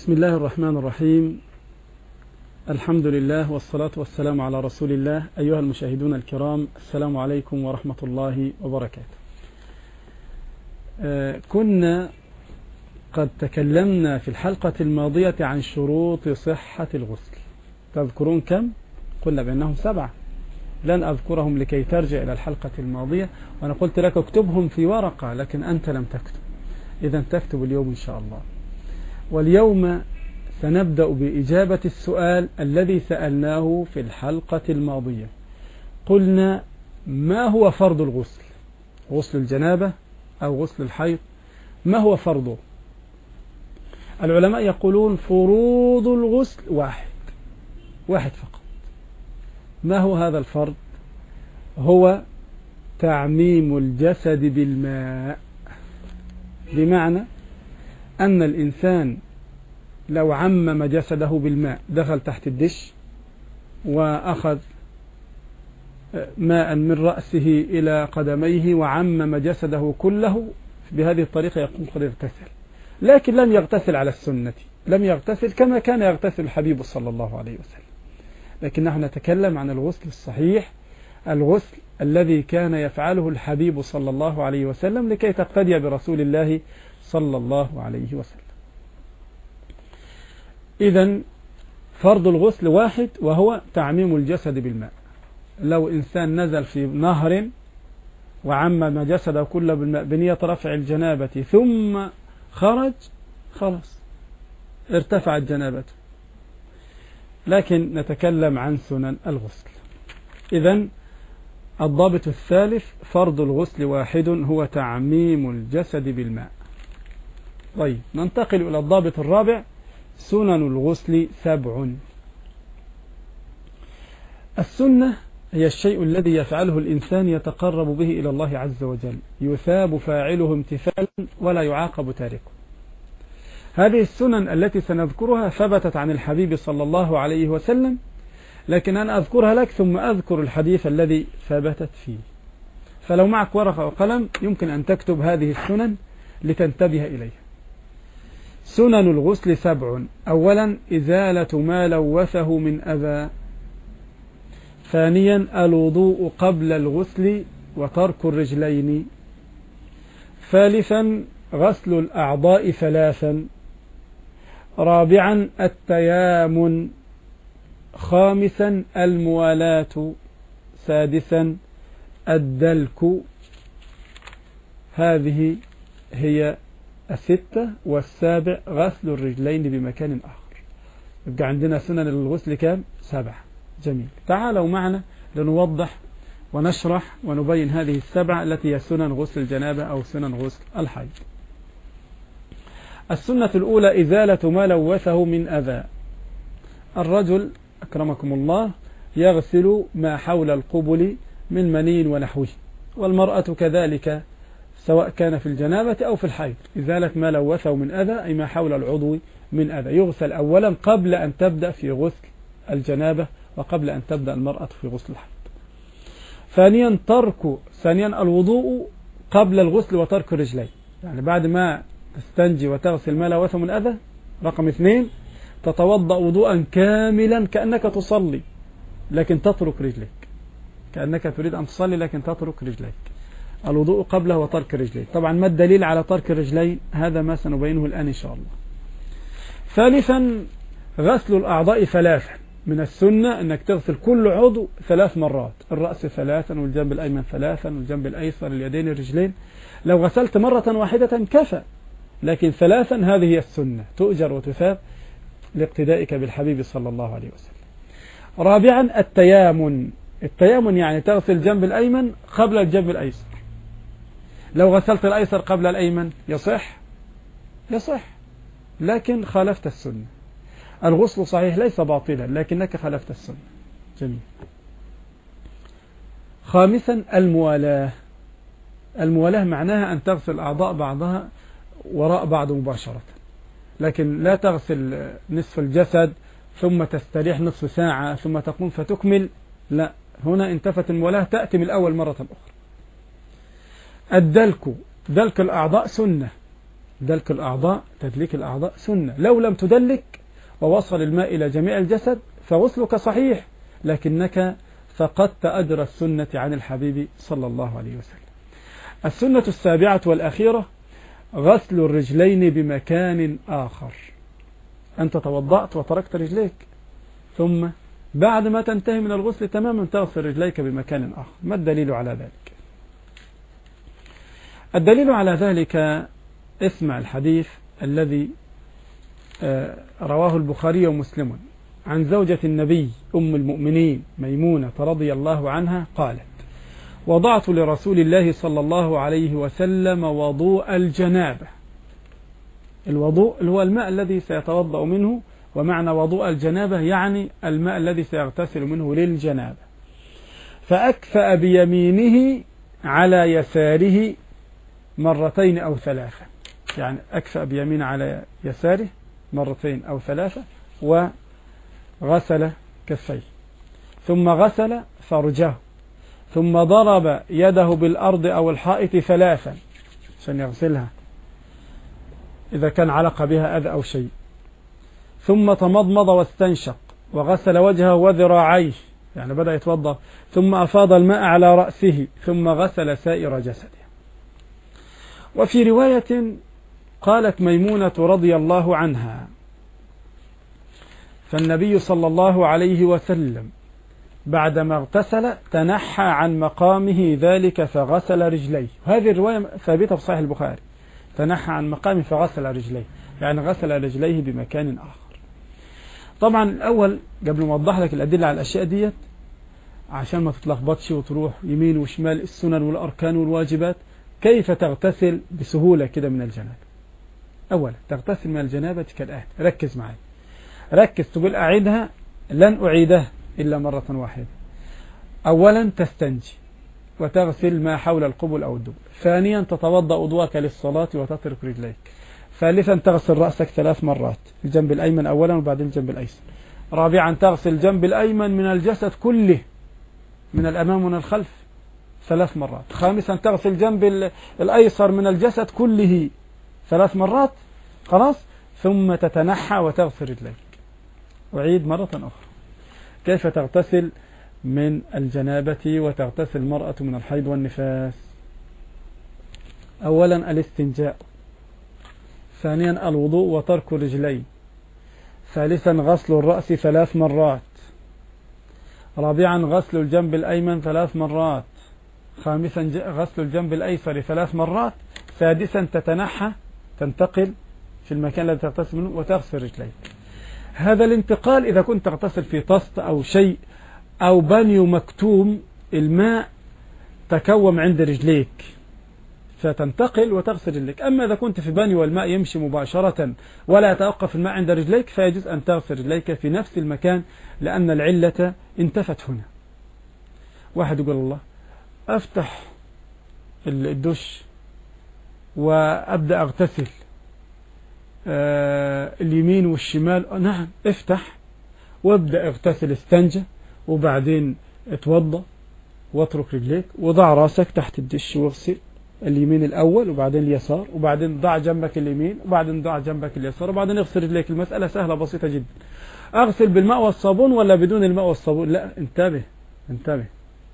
بسم الله الرحمن الرحيم. الحمد لله والصلاة والسلام على رسول الله. أيها المشاهدون الكرام، السلام عليكم ورحمة الله وبركاته. كنا قد تكلمنا في الحلقة الماضية عن شروط صحة الغسل. تذكرون كم؟ قلنا بأنهم 7. لن أذكرهم لكي ترجع إلى الحلقة الماضية، وأنا قلت لك اكتبهم في ورقة لكن أنت لم تكتب، إذن تكتب اليوم إن شاء الله. واليوم سنبدأ بإجابة السؤال الذي سألناه في الحلقة الماضية. قلنا: ما هو فرض الغسل؟ غسل الجنابة أو غسل الحيض، ما هو فرضه؟ العلماء يقولون فروض الغسل واحد فقط. ما هو هذا الفرض؟ هو تعميم الجسد بالماء، بمعنى أن الإنسان لو عمم جسده بالماء، دخل تحت الدش وأخذ ماء من رأسه إلى قدميه وعمم جسده كله، بهذه الطريقة يكون قد اغتسل، لكن لم يغتسل على السنة، لم يغتسل كما كان يغتسل الحبيب صلى الله عليه وسلم. لكن نحن نتكلم عن الغسل الصحيح، الغسل الذي كان يفعله الحبيب صلى الله عليه وسلم لكي تقتدي برسول الله صلى الله عليه وسلم. إذن فرض الغسل واحد، وهو تعميم الجسد بالماء. لو إنسان نزل في نهر وعمم جسده كله بالماء بنية رفع الجنابة ثم خرج، خلاص ارتفعت جنابته. لكن نتكلم عن سنن الغسل. إذن الضابط الثالث: فرض الغسل واحد، هو تعميم الجسد بالماء. طيب، ننتقل إلى الضابط الرابع: سنن الغسل 7. السنة هي الشيء الذي يفعله الإنسان يتقرب به إلى الله عز وجل، يثاب فاعله امتثالا ولا يعاقب تاركه. هذه السنن التي سنذكرها ثبتت عن الحبيب صلى الله عليه وسلم، لكن أنا أذكرها لك ثم أذكر الحديث الذي ثبتت فيه. فلو معك ورقة وقلم يمكن أن تكتب هذه السنن لتنتبه إليها. سنن الغسل 7: أولا، إزالة ما لوثه من أذى. ثانيا، الوضوء قبل الغسل وترك الرجلين. ثالثا، غسل الأعضاء 3. رابعا، التيامن. خامسا، الموالاة. سادسا، الدلك. هذه هي 6. والسابع، غسل الرجلين بمكان آخر. يبقى عندنا سنن الغسل كام؟ 7. جميل. تعالوا معنا لنوضح ونشرح ونبين هذه 7 التي هي سنن غسل الجنابة أو سنن غسل الحيض. السنة الأولى: إزالة ما لوثه من أذى. الرجل أكرمكم الله يغسل ما حول القبل من مني ونحوه، والمرأة كذلك، سواء كان في الجنابة أو في الحيض. إزالة ما لوثه من أذى أي ما حول العضو من أذى، يغسل أولا قبل أن تبدأ في غسل الجنابة وقبل أن تبدأ المرأة في غسل الحيض. ثانيا الوضوء قبل الغسل وترك الرجلين، يعني بعد ما تستنجي وتغسل ما لوثه من أذى. رقم 2، تتوضأ وضوءا كاملا كأنك تصلي لكن تترك رجليك، كأنك تريد أن تصلي لكن تترك رجليك. الوضوء قبله وترك الرجلين. طبعا ما الدليل على ترك الرجلين؟ هذا ما سنبينه الآن إن شاء الله. ثالثا، غسل الأعضاء 3. من السنة أنك تغسل كل عضو 3 مرات، الرأس 3، والجنب الأيمن 3، والجنب الأيسر، اليدين، الرجلين. لو غسلت مرة واحدة كفى، لكن 3 هذه هي السنة، تؤجر وتثاب لاقتدائك بالحبيب صلى الله عليه وسلم. رابعا، التيامن. التيامن يعني تغسل الجنب الأيمن قبل الجنب الأيسر. لو غسلت الأيسر قبل الأيمن يصح، لكن خالفت السنة. الغسل صحيح ليس باطلا، لكنك خالفت السنة. جميل. خامسا، الموالاة. الموالاة معناها أن تغسل أعضاء بعضها وراء بعض مباشرة، لكن لا تغسل نصف الجسد ثم تستريح نصف ساعة ثم تقوم فتكمل، لا، هنا انتفت الموالاة، تأتي من الأول مرة أخرى. الدلك، دلك الأعضاء سنة، دلك الأعضاء تدليك الأعضاء سنة. لو لم تدلك ووصل الماء إلى جميع الجسد فغسلك صحيح، لكنك فقدت أجر السنة عن الحبيب صلى الله عليه وسلم. السنة السابعة والأخيرة غسل الرجلين بمكان آخر. أنت توضأت وتركت رجليك، ثم بعد ما تنتهي من الغسل تماما تغسل رجليك بمكان آخر. ما الدليل على ذلك؟ الدليل على ذلك اسمع الحديث الذي رواه البخاري ومسلم عن زوجة النبي أم المؤمنين ميمونة رضي الله عنها قالت: وضعت لرسول الله صلى الله عليه وسلم وضوء الجنابة. الوضوء اللي هو الماء الذي سيتوضأ منه، ومعنى وضوء الجنابة يعني الماء الذي سيغتسل منه للجنابة. فأكفأ بيمينه على يساره مرتين أو ثلاثة، يعني أكفأ بيمينه على يساره مرتين أو ثلاثة، وغسل كفيه، ثم غسل فرجه، ثم ضرب يده بالأرض أو الحائط ثلاثا عشان يغسلها إذا كان علق بها أذى أو شيء، ثم تمضمض واستنشق وغسل وجهه وذراعيه، يعني بدأ يتوضأ، ثم أفاض الماء على رأسه، ثم غسل سائر جسده. وفي رواية قالت ميمونة رضي الله عنها: فالنبي صلى الله عليه وسلم بعدما اغتسل تنحى عن مقامه ذلك فغسل رجليه. هذه الرواية ثابتة في صحيح البخاري، تنحى عن مقامه فغسل رجليه، يعني غسل رجليه بمكان آخر. طبعا الأول قبل ما أوضح لك الأدلة على الأشياء ديت عشان ما تتلخبطش وتروح يمين وشمال السنن والأركان والواجبات، كيف تغتسل بسهولة كده من الجنابة؟ أولا تغتسل من الجنابة كالآتي، ركز معي، ركز، تقول أعيدها، لن أعيدها إلا مرة واحدة. أولا تستنجي وتغسل ما حول القبل أو الدبر. ثانيا تتوضأ وضوءك للصلاة وتترك رجليك. ثالثا تغسل رأسك 3 مرات، الجنب الأيمن أولا وبعدين الجنب الأيسر. رابعا تغسل الجنب الأيمن من الجسد كله، من الأمام ومن الخلف 3 مرات. خامسا تغسل الجنب الأيسر من الجسد كله 3 مرات، خلاص، ثم تتنحى وتغسل رجليك. أعيد مرة أخرى، كيف تغتسل من الجنابة وتغتسل المرأة من الحيض والنفاس؟ أولا الاستنجاء، ثانيا الوضوء وترك الرجلين، ثالثا غسل الرأس 3 مرات، رابعا غسل الجنب الأيمن 3 مرات، خامسا غسل الجنب الأيسر 3 مرات، سادسا تتنحى تنتقل في المكان الذي تغتسل منه وتغسل رجليك. هذا الانتقال إذا كنت تغتسل في طست أو شيء أو بانيو مكتوم، الماء تكوم عند رجليك فتنتقل وتغسل رجليك. أما إذا كنت في بانيو والماء يمشي مباشرة ولا يتوقف الماء عند رجليك فيجوز أن تغسل رجليك في نفس المكان، لأن العلة انتفت هنا. واحد يقول: الله، أفتح الدش وأبدأ أغتسل اليمين والشمال. نعم، افتح وابدأ اغتسل، استنجى وبعدين اتوضى واترك رجليك وضع راسك تحت الدش واغسل اليمين الأول وبعدين اليسار، وبعدين ضع جنبك اليمين وبعدين ضع جنبك اليسار وبعدين اغسل رجليك. المسألة سهلة بسيطة جدا. أغسل بالماء والصابون ولا بدون الماء والصابون؟ لا، انتبه،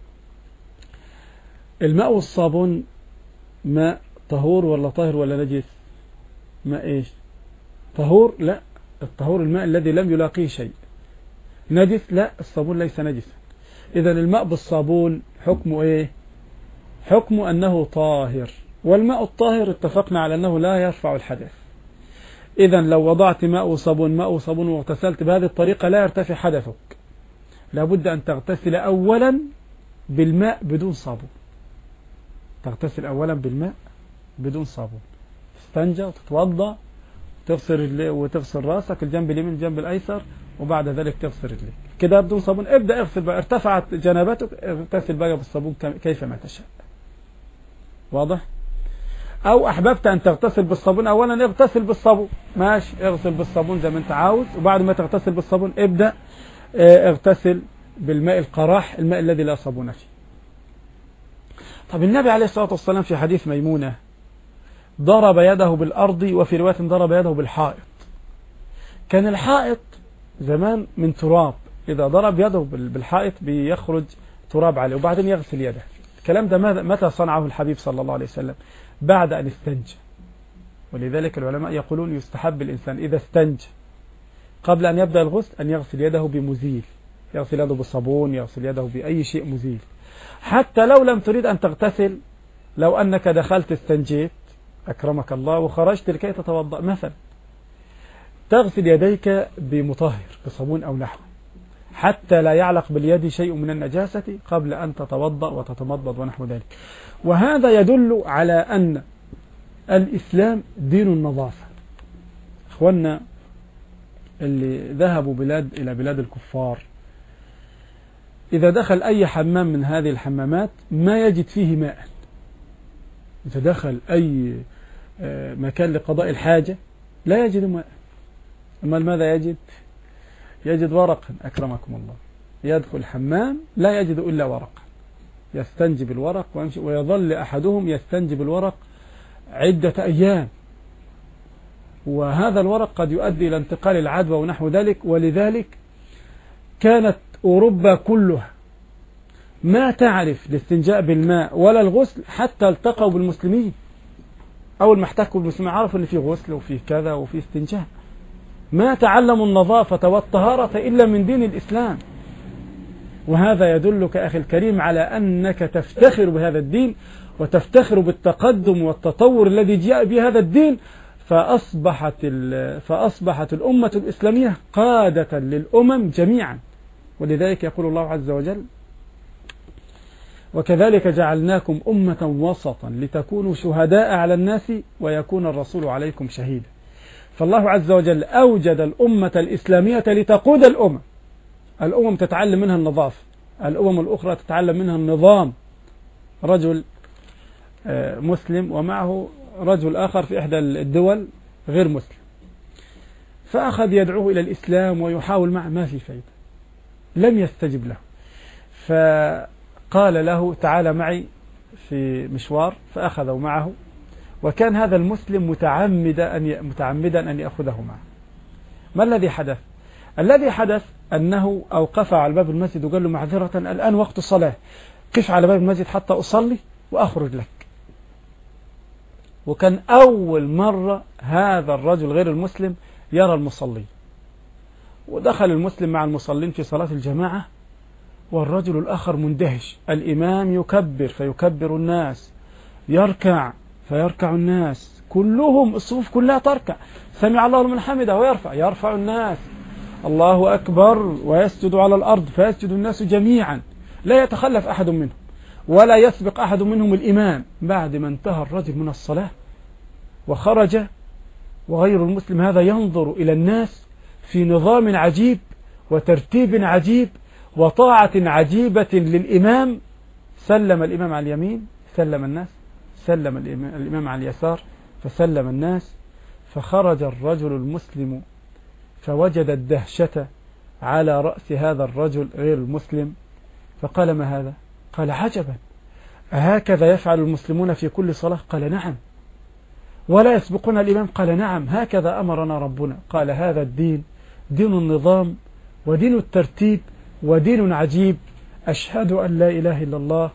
الماء والصابون ماء طهور ولا طاهر ولا نجس؟ ماء ايش؟ طهور؟ لا، الطهور الماء الذي لم يلاقيه شيء. نجس؟ لا، الصابون ليس نجسا. إذا الماء بالصابون حكمه ايه؟ حكمه أنه طاهر، والماء الطاهر اتفقنا على أنه لا يرفع الحدث. إذا لو وضعت ماء وصابون واغتسلت بهذه الطريقة لا يرتفع حدثك، لابد أن تغتسل أولا بالماء بدون صابون. تغتسل أولا بالماء بدون صابون، تستنجى وتتوضأ وتغسل راسك الجنب اليمين الجنب الأيسر، وبعد ذلك تغسل رجليك كده بدون صابون. ابدأ اغسل بقى، ارتفعت جنابتك اغتسل بقى بالصابون كيفما تشاء. واضح؟ أو أحببت أن تغتسل بالصابون أولا اغتسل بالصابون، ماشي، اغسل بالصابون زي ما أنت عاوز، وبعد ما تغتسل بالصابون ابدأ اغتسل بالماء القراح، الماء الذي لا صابون فيه. طب النبي عليه الصلاة والسلام في حديث ميمونة ضرب يده بالأرض، وفي رواية ضرب يده بالحائط. كان الحائط زمان من تراب، إذا ضرب يده بالحائط بيخرج تراب عليه وبعدين يغسل يده. الكلام ده متى صنعه الحبيب صلى الله عليه وسلم؟ بعد أن استنجى. ولذلك العلماء يقولون يستحب الإنسان إذا استنجى قبل أن يبدأ الغسل أن يغسل يده بمزيل، يغسل يده بالصابون، يغسل يده بأي شيء مزيل. حتى لو لم تريد أن تغتسل، لو أنك دخلت استنجيت أكرمك الله وخرجت لكي تتوضأ مثلا، تغسل يديك بمطهر بصابون أو نحوه حتى لا يعلق باليد شيء من النجاسة قبل أن تتوضأ وتتمضض ونحو ذلك. وهذا يدل على أن الإسلام دين النظافة. أخوانا اللي ذهبوا إلى بلاد الكفار، إذا دخل أي حمام من هذه الحمامات ما يجد فيه ماء. إذا دخل أي مكان لقضاء الحاجة لا يجد ماء. أما ماذا يجد؟ يجد ورقا أكرمكم الله. يدخل الحمام لا يجد إلا ورقا، يستنجي بالورق ويمشي، ويظل أحدهم يستنجي بالورق عدة أيام، وهذا الورق قد يؤدي إلى انتقال العدوى ونحو ذلك. ولذلك كانت أوروبا كلها ما تعرف الاستنجاء بالماء ولا الغسل حتى التقوا بالمسلمين. أول ما احتكوا بالمسلمين عرفوا أن في غسل وفي كذا وفي استنجاء. ما تعلموا النظافة والطهارة إلا من دين الإسلام. وهذا يدلك أخي الكريم على أنك تفتخر بهذا الدين وتفتخر بالتقدم والتطور الذي جاء بهذا الدين، فأصبحت الأمة الإسلامية قادة للأمم جميعا. ولذلك يقول الله عز وجل: وكذلك جعلناكم أمة وسطا لتكونوا شهداء على الناس ويكون الرسول عليكم شهيدا. فالله عز وجل أوجد الأمة الإسلامية لتقود الأمم تتعلم منها النظافة، الأمم الأخرى تتعلم منها النظام. رجل مسلم ومعه رجل آخر في إحدى الدول غير مسلم، فأخذ يدعوه إلى الإسلام ويحاول معه، ما في فايدة، لم يستجب له. فقال له: تعال معي في مشوار، فأخذه معه. وكان هذا المسلم متعمدا أن يأخذه معه. ما الذي حدث؟ الذي حدث أنه أوقف على باب المسجد وقال له: معذرة الآن وقت الصلاة، قف على باب المسجد حتى أصلي وأخرج لك. وكان أول مرة هذا الرجل غير المسلم يرى المصلي. ودخل المسلم مع المصلين في صلاة الجماعة، والرجل الآخر مندهش. الإمام يكبر فيكبر الناس، يركع فيركع الناس، كلهم الصفوف كلها تركع، سمع الله لمن حمده يرفع الناس، الله أكبر، ويسجد على الأرض فيسجد الناس جميعا، لا يتخلف أحد منهم ولا يسبق أحد منهم الإمام. بعد ما انتهى الرجل من الصلاة وخرج، وغير المسلم هذا ينظر إلى الناس في نظام عجيب وترتيب عجيب وطاعة عجيبة للإمام. سلم الإمام على اليمين، سلم الناس، سلم الإمام على اليسار، فسلم الناس. فخرج الرجل المسلم فوجد الدهشة على رأس هذا الرجل غير المسلم، فقال: ما هذا؟ قال: عجبا، أهكذا يفعل المسلمون في كل صلاة؟ قال: نعم. ولا يسبقون الإمام؟ قال: نعم، هكذا أمرنا ربنا. قال: هذا الدين دين النظام ودين الترتيب ودين عجيب. أشهد أن لا إله إلا الله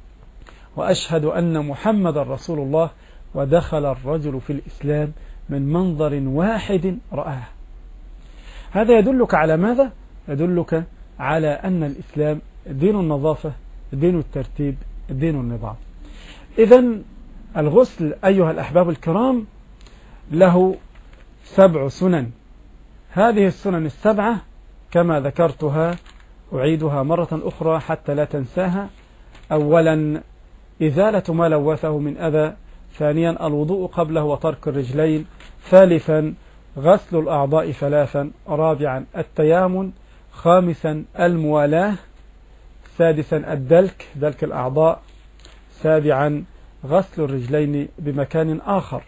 وأشهد أن محمد رسول الله. ودخل الرجل في الإسلام من منظر واحد رآه. هذا يدلك على ماذا؟ يدلك على أن الإسلام دين النظافة، دين الترتيب، دين النظام. إذن الغسل أيها الأحباب الكرام له 7 سنن. هذه السنن ال7 كما ذكرتها أعيدها مرة أخرى حتى لا تنساها. أولا إزالة ما لوثه من أذى. ثانيا الوضوء قبله وترك الرجلين. ثالثا غسل الأعضاء 3. رابعا التيامن. خامسا الموالاة. سادسا الدلك، دلك الأعضاء. سابعا غسل الرجلين بمكان آخر.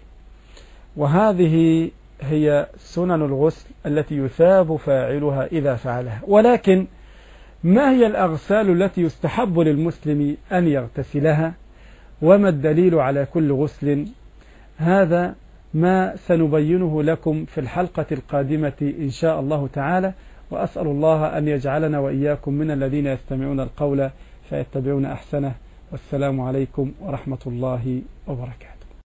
وهذه هي سنن الغسل التي يثاب فاعلها إذا فعلها. ولكن ما هي الأغسال التي يستحب للمسلم أن يغتسلها؟ وما الدليل على كل غسل؟ هذا ما سنبينه لكم في الحلقة القادمة إن شاء الله تعالى، وأسأل الله أن يجعلنا وإياكم من الذين يستمعون القول فيتبعون أحسنه. والسلام عليكم ورحمة الله وبركاته.